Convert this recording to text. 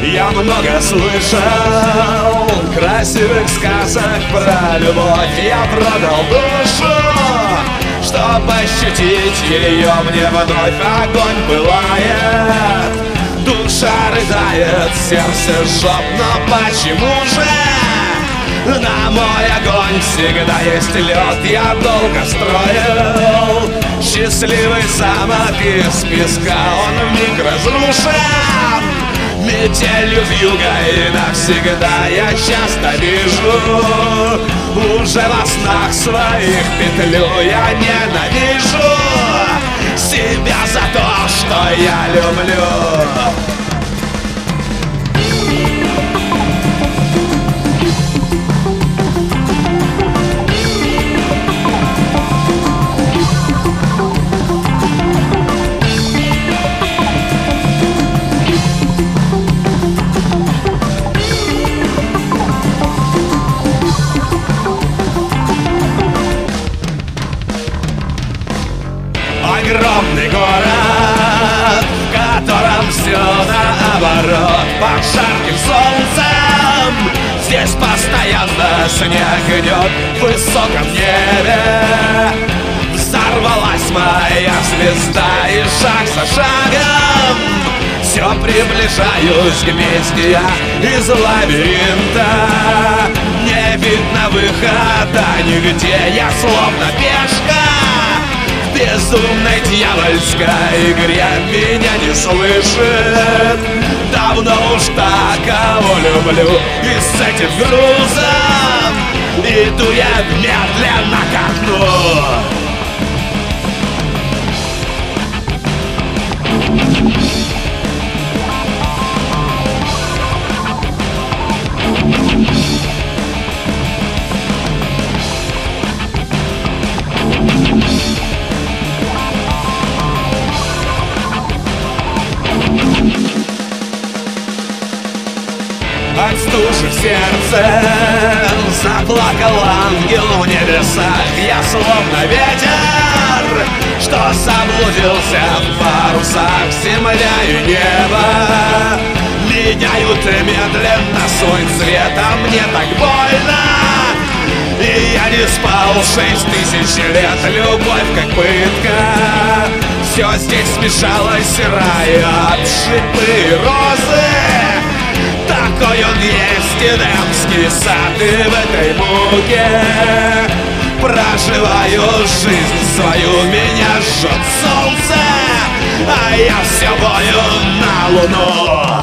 Я много слышал красивых сказок про любовь. Я продал душу, чтоб ощутить ее мне вновь. Огонь пылает, душа рыдает, сердце жжет. Но почему же на мой огонь всегда есть лед? Я долго строил счастливый замок из песка. Он вмиг разрушен метелью вьюга, и навсегда я часто вижу уже во снах своих петлю. Я ненавижу себя за то, что я люблю. Огромный город, в котором все наоборот. Под жарким солнцем здесь постоянно снег идет. В высоком небе взорвалась моя звезда, и шаг за шагом все приближаюсь к мести я из лабиринта. Не видно выхода нигде, я словно пешка в безумной дьявольской игре. Меня не слышит давно уж так, кого люблю. И с этим грузом иду я медленно ко дну. От стужи в сердце заплакал ангел в небесах. Я словно ветер, что заблудился в парусах. Земля и небо меняют медленно свой цвет, а мне так больно. И я не спал 6000 лет. Любовь как пытка, все здесь смешалось, рай, шипы и розы. Такой он есть, эдемский сад. И в этой муке проживаю жизнь свою. Меня жжет солнце, а я все бою на луну.